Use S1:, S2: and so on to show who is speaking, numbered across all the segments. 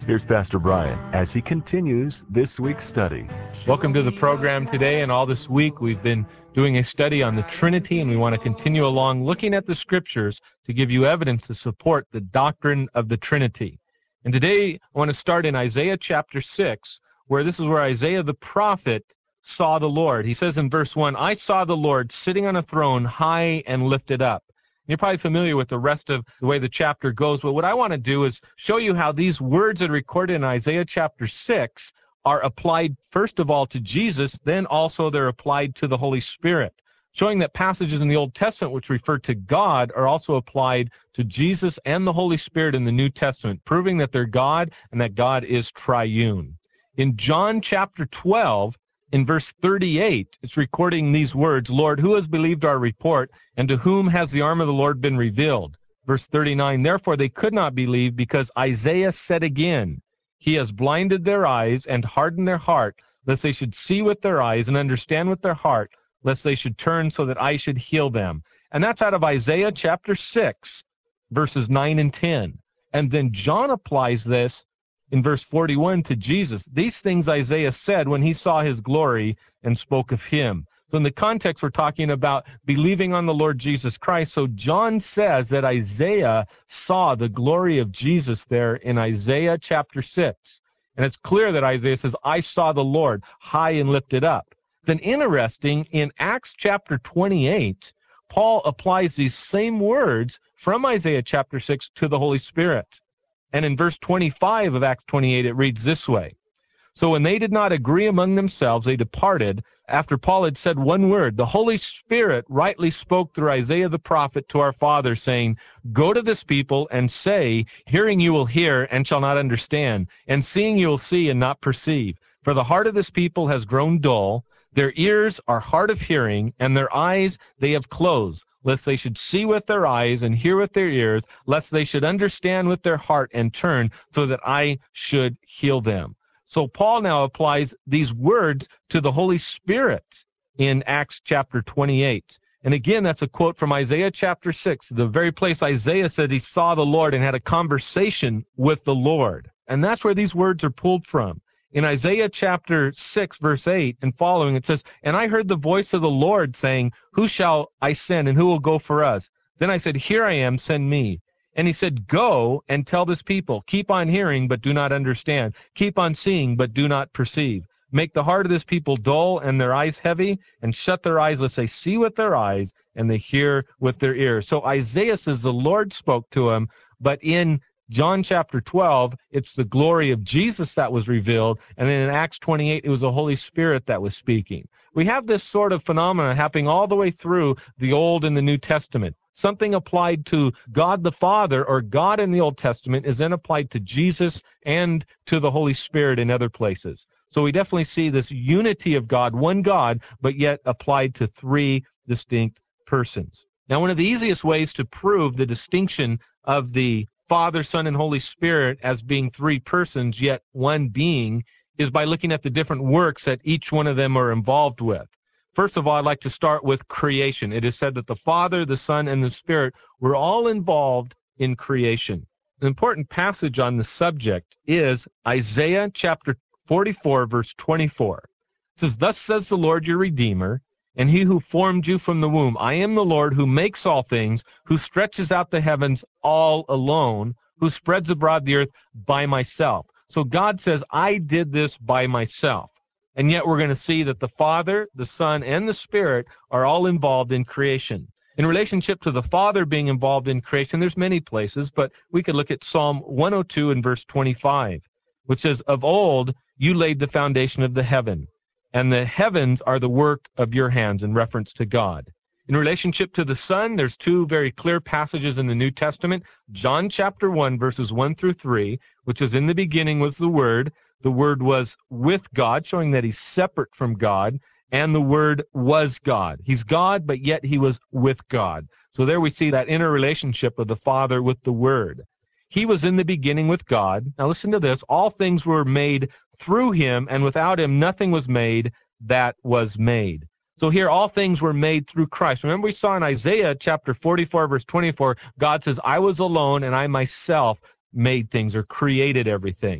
S1: Here's Pastor Brian as he continues this week's study.
S2: Welcome to the program today, and all this week we've been doing a study on the Trinity, and we want to continue along looking at the Scriptures to give you evidence to support the doctrine of the Trinity. And today I want to start in Isaiah chapter 6, where this is where Isaiah the prophet saw the Lord. He says in verse 1, "I saw the Lord sitting on a throne high and lifted up." You're probably familiar with the rest of the way the chapter goes, but what I want to do is show you how these words that are recorded in Isaiah chapter 6 are applied, first of all, to Jesus, then also they're applied to the Holy Spirit, showing that passages in the Old Testament which refer to God are also applied to Jesus and the Holy Spirit in the New Testament, proving that they're God and that God is triune. In John chapter 12, in verse 38, it's recording these words, "Lord, who has believed our report, and to whom has the arm of the Lord been revealed?" Verse 39, "Therefore they could not believe, because Isaiah said again, He has blinded their eyes and hardened their heart, lest they should see with their eyes and understand with their heart, lest they should turn so that I should heal them." And that's out of Isaiah chapter 6, verses 9 and 10. And then John applies this in verse 41 to Jesus. These things Isaiah said when he saw his glory and spoke of him. So in the context, we're talking about believing on the Lord Jesus Christ. So John says that Isaiah saw the glory of Jesus there in Isaiah chapter 6. And it's clear that Isaiah says, "I saw the Lord high and lifted up." Then interesting, in Acts chapter 28, Paul applies these same words from Isaiah chapter 6 to the Holy Spirit. And in verse 25 of Acts 28, it reads this way, "So when they did not agree among themselves, they departed. After Paul had said one word, the Holy Spirit rightly spoke through Isaiah the prophet to our father, saying, Go to this people and say, Hearing you will hear and shall not understand, and seeing you will see and not perceive. For the heart of this people has grown dull, their ears are hard of hearing, and their eyes they have closed, lest they should see with their eyes and hear with their ears, lest they should understand with their heart and turn, so that I should heal them." So Paul now applies these words to the Holy Spirit in Acts chapter 28. And again, that's a quote from Isaiah chapter 6, the very place Isaiah said he saw the Lord and had a conversation with the Lord. And that's where these words are pulled from. In Isaiah chapter 6, verse 8 and following, it says, "And I heard the voice of the Lord saying, Who shall I send, and who will go for us? Then I said, Here I am, send me. And he said, Go and tell this people, keep on hearing, but do not understand. Keep on seeing, but do not perceive. Make the heart of this people dull and their eyes heavy, and shut their eyes, lest they see with their eyes and they hear with their ears." So Isaiah says the Lord spoke to him, but in John chapter 12, it's the glory of Jesus that was revealed, and then in Acts 28, it was the Holy Spirit that was speaking. We have this sort of phenomenon happening all the way through the Old and the New Testament. Something applied to God the Father or God in the Old Testament is then applied to Jesus and to the Holy Spirit in other places. So we definitely see this unity of God, one God, but yet applied to three distinct persons. Now, one of the easiest ways to prove the distinction of the Father, Son, and Holy Spirit as being three persons, yet one being, is by looking at the different works that each one of them are involved with. First of all, I'd like to start with creation. It is said that the Father, the Son, and the Spirit were all involved in creation. An important passage on the subject is Isaiah chapter 44, verse 24. It says, "Thus says the Lord your Redeemer, and he who formed you from the womb. I am the Lord who makes all things, who stretches out the heavens all alone, who spreads abroad the earth by myself." So God says, I did this by myself. And yet we're going to see that the Father, the Son, and the Spirit are all involved in creation. In relationship to the Father being involved in creation, there's many places, but we could look at Psalm 102 and verse 25, which says, "Of old you laid the foundation of the heaven, and the heavens are the work of your hands," in reference to God. In relationship to the Son, there's two very clear passages in the New Testament. John chapter 1, verses 1 through 3, which is, "In the beginning was the Word. The Word was with God," showing that he's separate from God, and the Word was God. He's God, but yet he was with God. So there we see that interrelationship of the Father with the Word. He was in the beginning with God. Now listen to this. "All things were made through him, and without him nothing was made that was made." So here, all things were made through Christ. Remember, we saw in Isaiah chapter 44, verse 24, God says, "I was alone, and I myself made things," or created everything.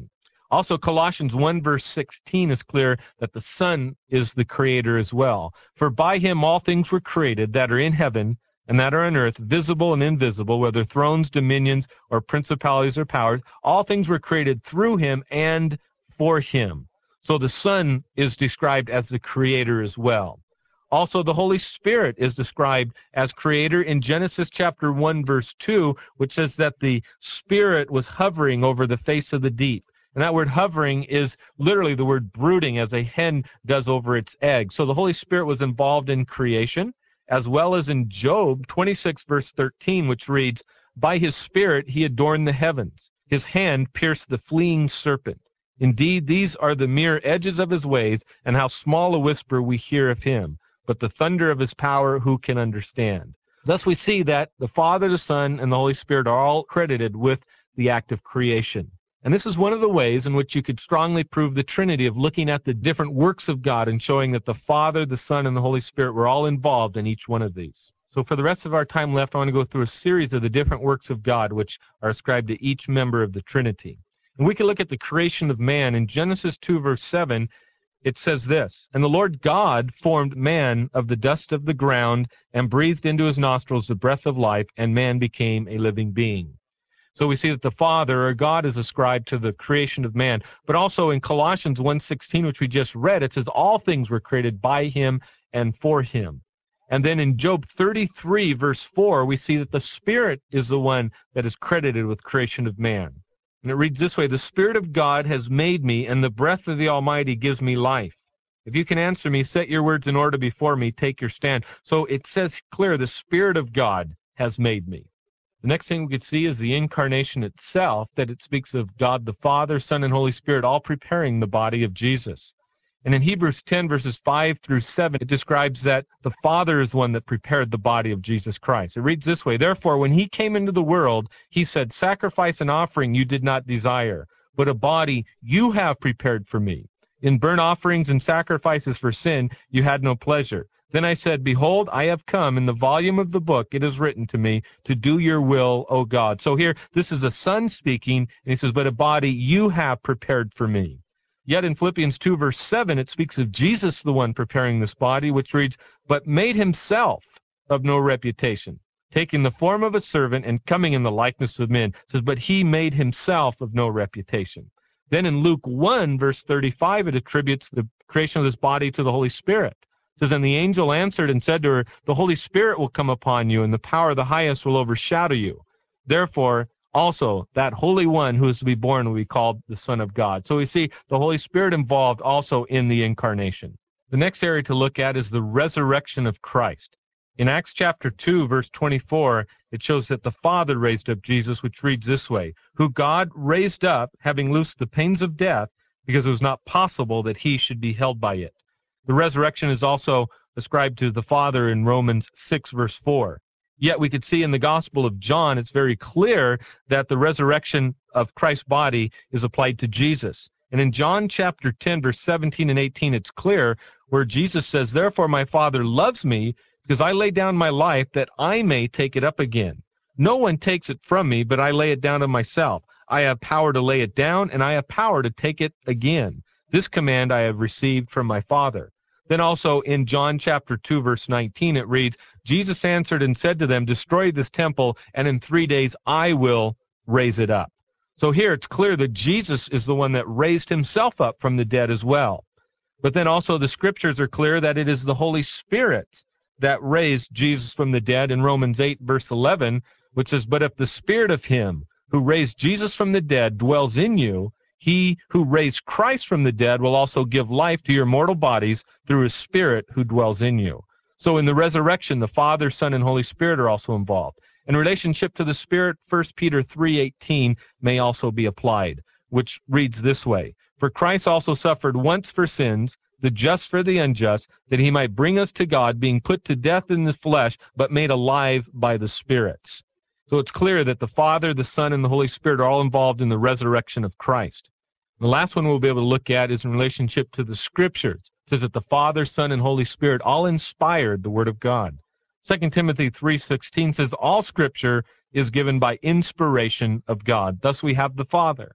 S2: Also, Colossians 1 verse 16 is clear that the Son is the creator as well. For by him all things were created that are in heaven and that are on earth, visible and invisible, whether thrones, dominions, or principalities or powers. All things were created through him and for him. So the Son is described as the creator as well. Also, the Holy Spirit is described as creator in Genesis chapter 1 verse 2, which says that the Spirit was hovering over the face of the deep. And that word hovering is literally the word brooding, as a hen does over its egg. So the Holy Spirit was involved in creation, as well as in Job 26 verse 13, which reads, by his Spirit he adorned the heavens. His hand pierced the fleeing serpent. Indeed, these are the mere edges of his ways, and how small a whisper we hear of him. But the thunder of his power, who can understand? Thus we see that the Father, the Son, and the Holy Spirit are all credited with the act of creation. And this is one of the ways in which you could strongly prove the Trinity, of looking at the different works of God and showing that the Father, the Son, and the Holy Spirit were all involved in each one of these. So for the rest of our time left, I want to go through a series of the different works of God which are ascribed to each member of the Trinity. And we can look at the creation of man. In Genesis 2 verse 7, it says this, and the Lord God formed man of the dust of the ground and breathed into his nostrils the breath of life, and man became a living being. So we see that the Father, or God, is ascribed to the creation of man. But also in Colossians 1:16, which we just read, it says all things were created by him and for him. And then in Job 33 verse 4, we see that the Spirit is the one that is credited with creation of man. And it reads this way, the Spirit of God has made me, and the breath of the Almighty gives me life. If you can answer me, set your words in order before me, take your stand. So it says clear, the Spirit of God has made me. The next thing we could see is the incarnation itself, that it speaks of God the Father, Son, and Holy Spirit all preparing the body of Jesus. And in Hebrews 10 verses 5 through 7, it describes that the Father is the one that prepared the body of Jesus Christ. It reads this way, therefore, when he came into the world, he said, sacrifice and offering you did not desire, but a body you have prepared for me. In burnt offerings and sacrifices for sin you had no pleasure. Then I said, behold, I have come. In the volume of the book it is written to me to do your will, O God. So here, this is a son speaking, and he says, but a body you have prepared for me. Yet in Philippians 2 verse 7, it speaks of Jesus, the one preparing this body, which reads, but made himself of no reputation, taking the form of a servant and coming in the likeness of men. It says, but he made himself of no reputation. Then in Luke 1 verse 35, it attributes the creation of this body to the Holy Spirit. It says, and the angel answered and said to her, the Holy Spirit will come upon you, and the power of the highest will overshadow you. Therefore, also, that Holy One who is to be born will be called the Son of God. So we see the Holy Spirit involved also in the incarnation. The next area to look at is the resurrection of Christ. In Acts chapter 2, verse 24, it shows that the Father raised up Jesus, which reads this way, who God raised up, having loosed the pains of death, because it was not possible that he should be held by it. The resurrection is also ascribed to the Father in Romans 6, verse 4. Yet we could see in the Gospel of John, it's very clear that the resurrection of Christ's body is applied to Jesus. And in John chapter 10, verse 17 and 18, it's clear where Jesus says, therefore my Father loves me, because I lay down my life that I may take it up again. No one takes it from me, but I lay it down of myself. I have power to lay it down, and I have power to take it again. This command I have received from my Father. Then also in John chapter 2, verse 19, it reads, Jesus answered and said to them, destroy this temple, and in 3 days I will raise it up. So here it's clear that Jesus is the one that raised himself up from the dead as well. But then also the scriptures are clear that it is the Holy Spirit that raised Jesus from the dead in Romans 8, verse 11, which says, but if the Spirit of him who raised Jesus from the dead dwells in you, he who raised Christ from the dead will also give life to your mortal bodies through his Spirit who dwells in you. So in the resurrection, the Father, Son, and Holy Spirit are also involved. In relationship to the Spirit, 1 Peter 3:18 may also be applied, which reads this way, for Christ also suffered once for sins, the just for the unjust, that he might bring us to God, being put to death in the flesh, but made alive by the spirits. So it's clear that the Father, the Son, and the Holy Spirit are all involved in the resurrection of Christ. The last one we'll be able to look at is in relationship to the Scriptures. It says that the Father, Son, and Holy Spirit all inspired the Word of God. 2 Timothy 3:16 says all Scripture is given by inspiration of God. Thus we have the Father.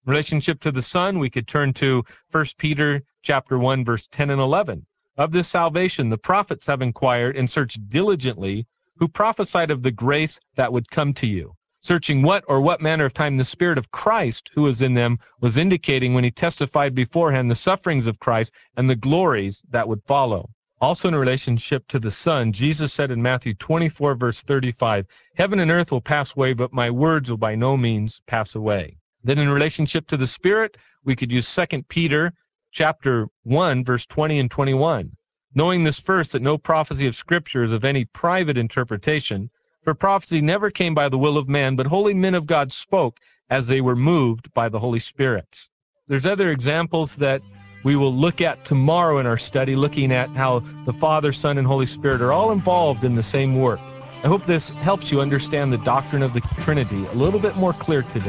S2: Relationship to the Son, we could turn to 1 Peter chapter 1, verse 10 and 11. Of this salvation, the prophets have inquired and searched diligently, who prophesied of the grace that would come to you, searching what manner of time the Spirit of Christ who is in them was indicating when he testified beforehand the sufferings of Christ and the glories that would follow. Also in relationship to the Son, Jesus said in Matthew 24, verse 35, "Heaven and earth will pass away, but my words will by no means pass away." Then in relationship to the Spirit, we could use 2 Peter chapter 1, verse 20 and 21. Knowing this first, that no prophecy of Scripture is of any private interpretation, for prophecy never came by the will of man, but holy men of God spoke as they were moved by the Holy Spirit. There's other examples that we will look at tomorrow in our study, looking at how the Father, Son, and Holy Spirit are all involved in the same work. I hope this helps you understand the doctrine of the Trinity a little bit more clear today.